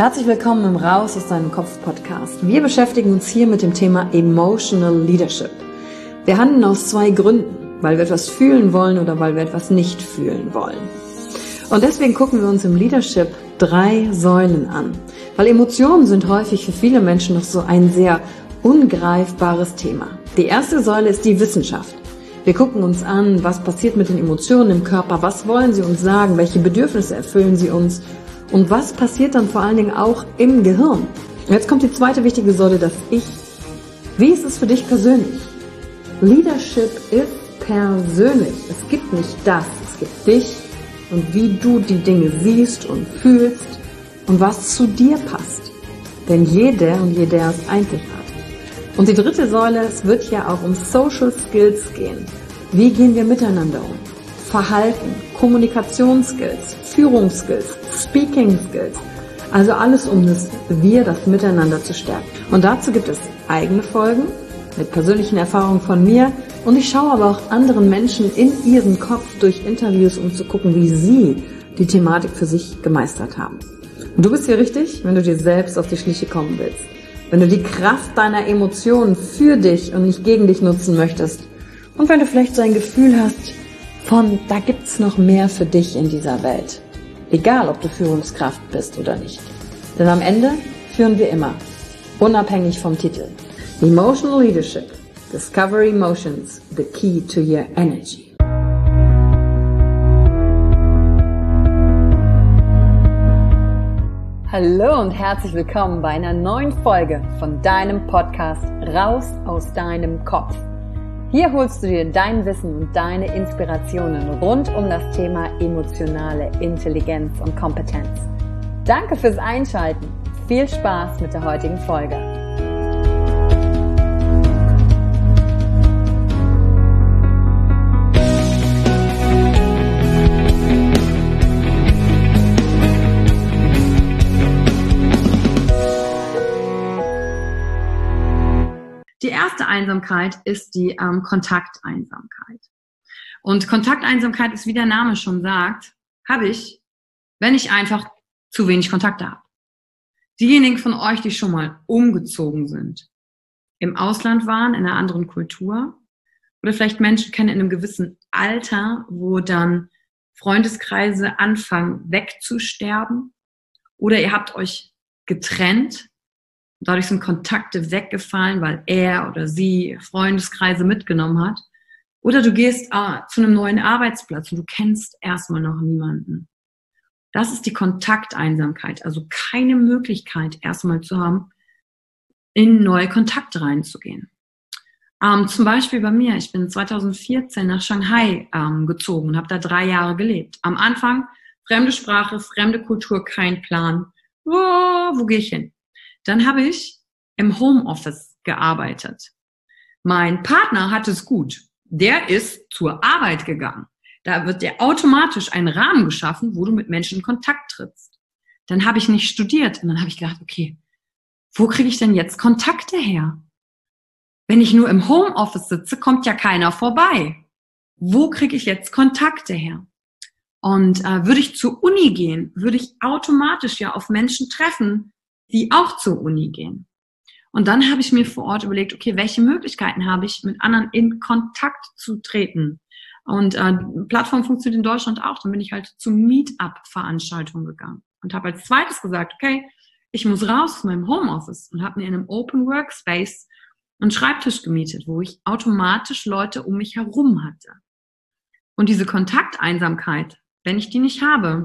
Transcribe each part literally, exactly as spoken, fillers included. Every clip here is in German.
Herzlich willkommen im Raus aus deinem Kopf Podcast. Wir beschäftigen uns hier mit dem Thema Emotional Leadership. Wir handeln aus zwei Gründen, weil wir etwas fühlen wollen oder weil wir etwas nicht fühlen wollen. Und deswegen gucken wir uns im Leadership drei Säulen an, weil Emotionen sind häufig für viele Menschen noch so ein sehr ungreifbares Thema. Die erste Säule ist die Wissenschaft. Wir gucken uns an, was passiert mit den Emotionen im Körper, was wollen sie uns sagen, welche Bedürfnisse erfüllen sie uns und was passiert dann vor allen Dingen auch im Gehirn. Und jetzt kommt die zweite wichtige Säule, das Ich. Wie ist es für dich persönlich? Leadership ist persönlich. Es gibt nicht das, es gibt dich und wie du die Dinge siehst und fühlst und was zu dir passt. Denn jeder und jeder ist einzigartig. Und die dritte Säule, es wird ja auch um Social Skills gehen. Wie gehen wir miteinander um? Verhalten, Kommunikationsskills, Führungsskills, Speaking Skills. Also alles, um das Wir, das Miteinander zu stärken. Und dazu gibt es eigene Folgen mit persönlichen Erfahrungen von mir. Und ich schaue aber auch anderen Menschen in ihren Kopf durch Interviews, um zu gucken, wie sie die Thematik für sich gemeistert haben. Und du bist hier richtig, wenn du dir selbst auf die Schliche kommen willst. Wenn du die Kraft deiner Emotionen für dich und nicht gegen dich nutzen möchtest. Und wenn du vielleicht so ein Gefühl hast von, da gibt's noch mehr für dich in dieser Welt. Egal, ob du Führungskraft bist oder nicht. Denn am Ende führen wir immer, unabhängig vom Titel. Emotional Leadership. Discover Emotions, the key to your energy. Hallo und herzlich willkommen bei einer neuen Folge von deinem Podcast Raus aus deinem Kopf. Hier holst du dir dein Wissen und deine Inspirationen rund um das Thema emotionale Intelligenz und Kompetenz. Danke fürs Einschalten. Viel Spaß mit der heutigen Folge. Die erste Einsamkeit ist die ähm, Kontakteinsamkeit. Und Kontakteinsamkeit ist, wie der Name schon sagt, habe ich, wenn ich einfach zu wenig Kontakte habe. Diejenigen von euch, die schon mal umgezogen sind, im Ausland waren, in einer anderen Kultur, oder vielleicht Menschen kennen in einem gewissen Alter, wo dann Freundeskreise anfangen wegzusterben, oder ihr habt euch getrennt. Dadurch sind Kontakte weggefallen, weil er oder sie Freundeskreise mitgenommen hat. Oder du gehst äh, zu einem neuen Arbeitsplatz und du kennst erstmal noch niemanden. Das ist die Kontakteinsamkeit, also keine Möglichkeit erstmal zu haben, in neue Kontakte reinzugehen. Ähm, zum Beispiel bei mir, ich bin zweitausendvierzehn nach Shanghai ähm, gezogen und habe da drei Jahre gelebt. Am Anfang fremde Sprache, fremde Kultur, kein Plan. Oh, wo gehe ich hin? Dann habe ich im Homeoffice gearbeitet. Mein Partner hat es gut. Der ist zur Arbeit gegangen. Da wird dir automatisch ein Rahmen geschaffen, wo du mit Menschen in Kontakt trittst. Dann habe ich nicht studiert und dann habe ich gedacht, okay, wo kriege ich denn jetzt Kontakte her? Wenn ich nur im Homeoffice sitze, kommt ja keiner vorbei. Wo kriege ich jetzt Kontakte her? Und äh, würde ich zur Uni gehen, würde ich automatisch ja auf Menschen treffen, die auch zur Uni gehen. Und dann habe ich mir vor Ort überlegt, okay, welche Möglichkeiten habe ich, mit anderen in Kontakt zu treten? Und äh, die Plattform funktioniert in Deutschland auch. Dann bin ich halt zu Meetup-Veranstaltungen gegangen und habe als zweites gesagt, okay, ich muss raus aus meinem Homeoffice und habe mir in einem Open Workspace einen Schreibtisch gemietet, wo ich automatisch Leute um mich herum hatte. Und diese Kontakteinsamkeit, wenn ich die nicht habe,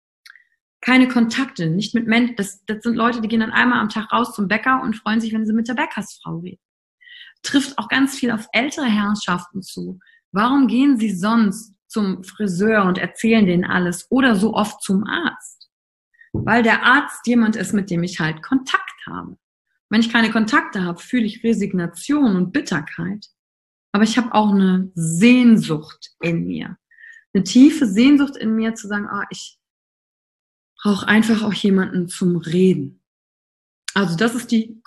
keine Kontakte, nicht mit Menschen. Das, das sind Leute, die gehen dann einmal am Tag raus zum Bäcker und freuen sich, wenn sie mit der Bäckersfrau reden. Trifft auch ganz viel auf ältere Herrschaften zu. Warum gehen sie sonst zum Friseur und erzählen denen alles oder so oft zum Arzt? Weil der Arzt jemand ist, mit dem ich halt Kontakt habe. Wenn ich keine Kontakte habe, fühle ich Resignation und Bitterkeit. Aber ich habe auch eine Sehnsucht in mir. Eine tiefe Sehnsucht in mir zu sagen, ah, ich brauche einfach auch jemanden zum Reden. Also das ist die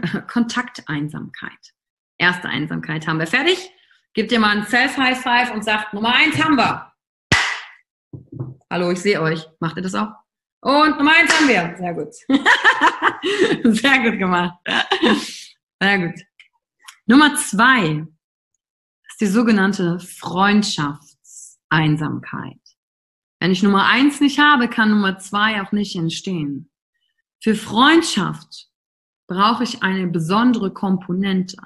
Kontakteinsamkeit. Erste Einsamkeit haben wir fertig. Gebt ihr mal ein Self-High-Five und sagt, Nummer eins haben wir. Hallo, ich sehe euch. Macht ihr das auch? Und Nummer eins haben wir. Sehr gut. Sehr gut gemacht. Sehr gut. Nummer zwei ist die sogenannte Freundschaftseinsamkeit. Wenn ich Nummer eins nicht habe, kann Nummer zwei auch nicht entstehen. Für Freundschaft brauche ich eine besondere Komponente.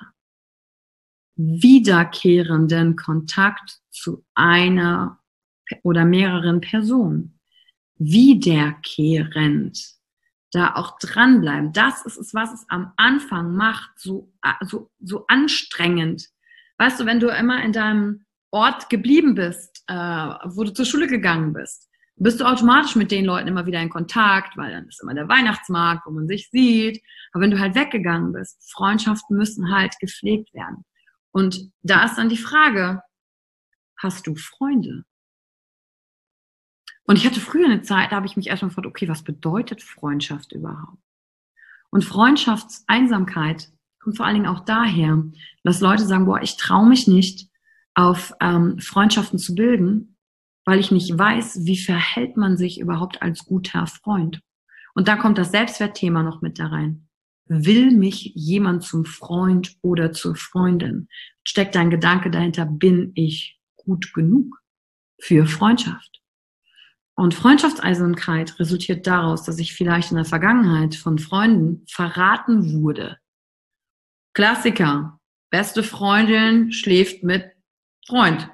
Wiederkehrenden Kontakt zu einer oder mehreren Personen. Wiederkehrend. Da auch dranbleiben. Das ist es, was es am Anfang macht, so, so, so anstrengend. Weißt du, wenn du immer in deinem Ort geblieben bist, äh, wo du zur Schule gegangen bist, bist du automatisch mit den Leuten immer wieder in Kontakt, weil dann ist immer der Weihnachtsmarkt, wo man sich sieht. Aber wenn du halt weggegangen bist, Freundschaften müssen halt gepflegt werden. Und da ist dann die Frage, hast du Freunde? Und ich hatte früher eine Zeit, da habe ich mich erstmal gefragt, okay, was bedeutet Freundschaft überhaupt? Und Freundschaftseinsamkeit kommt vor allen Dingen auch daher, dass Leute sagen, boah, ich traue mich nicht, auf ähm, Freundschaften zu bilden, weil ich nicht weiß, wie verhält man sich überhaupt als guter Freund. Und da kommt das Selbstwertthema noch mit da rein. Will mich jemand zum Freund oder zur Freundin? Steckt ein Gedanke dahinter, bin ich gut genug für Freundschaft? Und Freundschaftseinsamkeit resultiert daraus, dass ich vielleicht in der Vergangenheit von Freunden verraten wurde. Klassiker. Beste Freundin schläft mit Freund.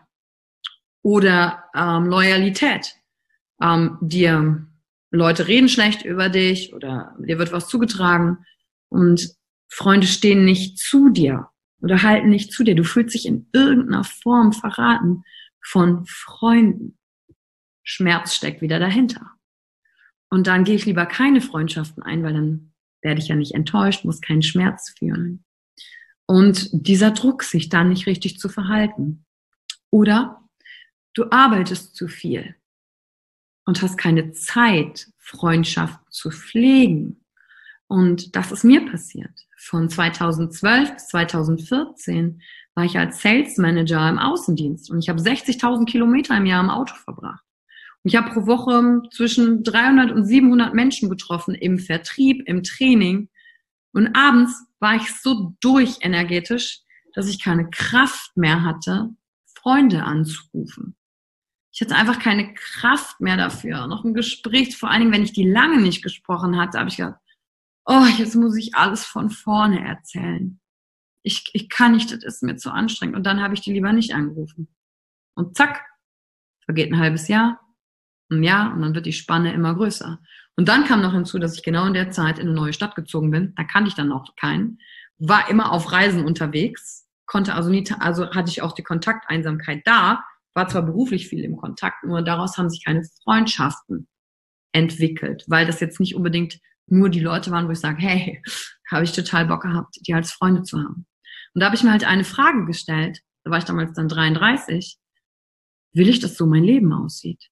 Oder ähm, Loyalität. Ähm, dir Leute reden schlecht über dich oder dir wird was zugetragen und Freunde stehen nicht zu dir oder halten nicht zu dir. Du fühlst dich in irgendeiner Form verraten von Freunden. Schmerz steckt wieder dahinter. Und dann gehe ich lieber keine Freundschaften ein, weil dann werde ich ja nicht enttäuscht, muss keinen Schmerz fühlen. Und dieser Druck, sich da nicht richtig zu verhalten. Oder du arbeitest zu viel und hast keine Zeit, Freundschaft zu pflegen. Und das ist mir passiert. Von zweitausendzwölf bis zweitausendvierzehn war ich als Sales Manager im Außendienst und ich habe sechzigtausend Kilometer im Jahr im Auto verbracht. Und ich habe pro Woche zwischen dreihundert und siebenhundert Menschen getroffen im Vertrieb, im Training. Und abends war ich so durchenergetisch, dass ich keine Kraft mehr hatte, Freunde anzurufen. Ich hatte einfach keine Kraft mehr dafür. Noch ein Gespräch, vor allen Dingen, wenn ich die lange nicht gesprochen hatte, habe ich gedacht, oh, jetzt muss ich alles von vorne erzählen. Ich, ich kann nicht, das ist mir zu anstrengend. Und dann habe ich die lieber nicht angerufen. Und zack, vergeht ein halbes Jahr, ein Jahr und dann wird die Spanne immer größer. Und dann kam noch hinzu, dass ich genau in der Zeit in eine neue Stadt gezogen bin. Da kannte ich dann noch keinen. War immer auf Reisen unterwegs, konnte also nie, also hatte ich auch die Kontakteinsamkeit da, war zwar beruflich viel im Kontakt, nur daraus haben sich keine Freundschaften entwickelt, weil das jetzt nicht unbedingt nur die Leute waren, wo ich sage, hey, habe ich total Bock gehabt, die als Freunde zu haben. Und da habe ich mir halt eine Frage gestellt, da war ich damals dann dreiunddreißig, will ich, dass so mein Leben aussieht?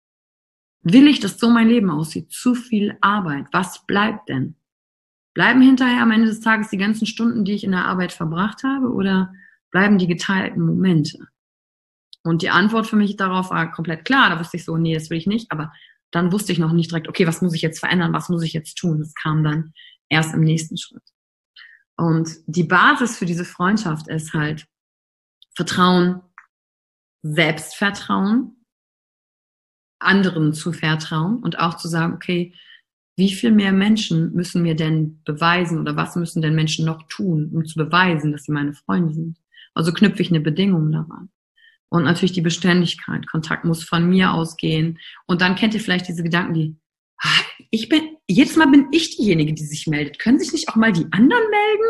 Will ich, dass so mein Leben aussieht? Zu viel Arbeit. Was bleibt denn? Bleiben hinterher am Ende des Tages die ganzen Stunden, die ich in der Arbeit verbracht habe, oder bleiben die geteilten Momente? Und die Antwort für mich darauf war komplett klar. Da wusste ich so, nee, das will ich nicht. Aber dann wusste ich noch nicht direkt, okay, was muss ich jetzt verändern? Was muss ich jetzt tun? Das kam dann erst im nächsten Schritt. Und die Basis für diese Freundschaft ist halt Vertrauen, Selbstvertrauen, anderen zu vertrauen und auch zu sagen, okay, wie viel mehr Menschen müssen mir denn beweisen oder was müssen denn Menschen noch tun, um zu beweisen, dass sie meine Freunde sind? Also knüpfe ich eine Bedingung daran. Und natürlich die Beständigkeit. Kontakt muss von mir ausgehen. Und dann kennt ihr vielleicht diese Gedanken, die, ah, ich bin, jedes Mal bin ich diejenige, die sich meldet. Können sich nicht auch mal die anderen melden?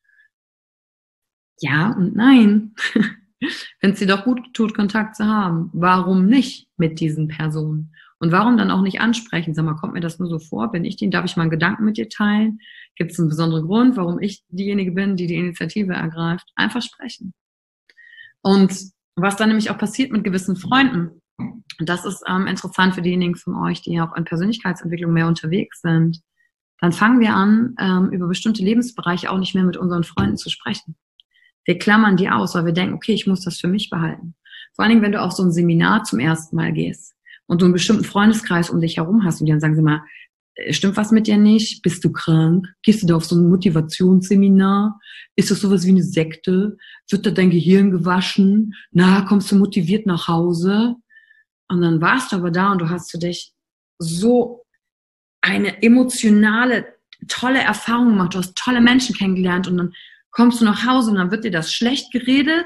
Ja und nein. Wenn es dir doch gut tut, Kontakt zu haben, warum nicht mit diesen Personen? Und warum dann auch nicht ansprechen? Sag mal, kommt mir das nur so vor? Bin ich die? Darf ich mal einen Gedanken mit dir teilen? Gibt es einen besonderen Grund, warum ich diejenige bin, die die Initiative ergreift? Einfach sprechen. Und was dann nämlich auch passiert mit gewissen Freunden, und das ist ähm, interessant für diejenigen von euch, die auch in Persönlichkeitsentwicklung mehr unterwegs sind, dann fangen wir an, ähm, über bestimmte Lebensbereiche auch nicht mehr mit unseren Freunden zu sprechen. Wir klammern die aus, weil wir denken, okay, ich muss das für mich behalten. Vor allen Dingen, wenn du auf so ein Seminar zum ersten Mal gehst und du einen bestimmten Freundeskreis um dich herum hast und die dann sagen, sie mal, stimmt was mit dir nicht? Bist du krank? Gehst du da auf so ein Motivationsseminar? Ist das sowas wie eine Sekte? Wird da dein Gehirn gewaschen? Na, kommst du motiviert nach Hause? Und dann warst du aber da und du hast für dich so eine emotionale, tolle Erfahrung gemacht. Du hast tolle Menschen kennengelernt und dann kommst du nach Hause und dann wird dir das schlecht geredet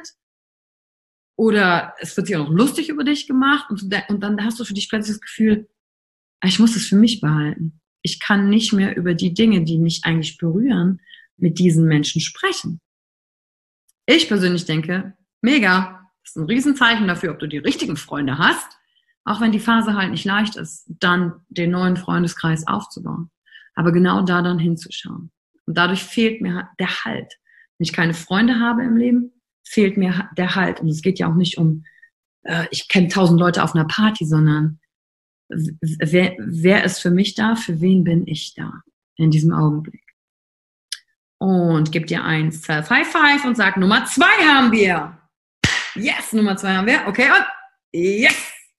oder es wird sich auch noch lustig über dich gemacht und, und dann hast du für dich plötzlich das Gefühl, ich muss es für mich behalten. Ich kann nicht mehr über die Dinge, die mich eigentlich berühren, mit diesen Menschen sprechen. Ich persönlich denke, mega, das ist ein Riesenzeichen dafür, ob du die richtigen Freunde hast, auch wenn die Phase halt nicht leicht ist, dann den neuen Freundeskreis aufzubauen. Aber genau da dann hinzuschauen. Und dadurch fehlt mir der Halt. Wenn ich keine Freunde habe im Leben, fehlt mir der Halt. Und es geht ja auch nicht um, äh, ich kenne tausend Leute auf einer Party, sondern Wer, wer ist für mich da? Für wen bin ich da in diesem Augenblick? Und gib dir ein Self-High-Five und sag, Nummer zwei haben wir. Yes, Nummer zwei haben wir. Okay, und yes!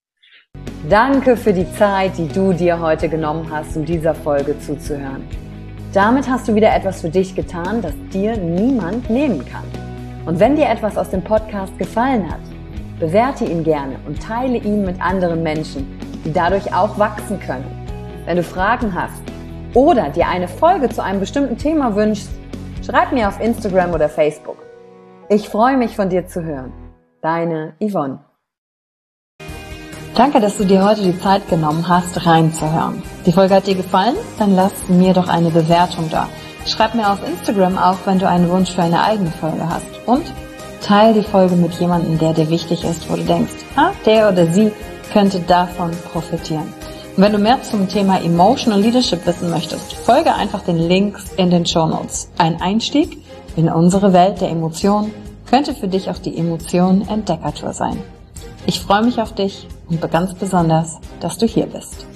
Danke für die Zeit, die du dir heute genommen hast, um dieser Folge zuzuhören. Damit hast du wieder etwas für dich getan, das dir niemand nehmen kann. Und wenn dir etwas aus dem Podcast gefallen hat, bewerte ihn gerne und teile ihn mit anderen Menschen, die dadurch auch wachsen können. Wenn du Fragen hast oder dir eine Folge zu einem bestimmten Thema wünschst, schreib mir auf Instagram oder Facebook. Ich freue mich, von dir zu hören. Deine Yvonne. Danke, dass du dir heute die Zeit genommen hast, reinzuhören. Die Folge hat dir gefallen? Dann lass mir doch eine Bewertung da. Schreib mir auf Instagram auch, wenn du einen Wunsch für eine eigene Folge hast. Und teile die Folge mit jemandem, der dir wichtig ist, wo du denkst, ah, der oder sie könnte davon profitieren. Und wenn du mehr zum Thema Emotional Leadership wissen möchtest, folge einfach den Links in den Shownotes. Ein Einstieg in unsere Welt der Emotionen könnte für dich auch die Emotionen Entdeckertour sein. Ich freue mich auf dich und ganz besonders, dass du hier bist.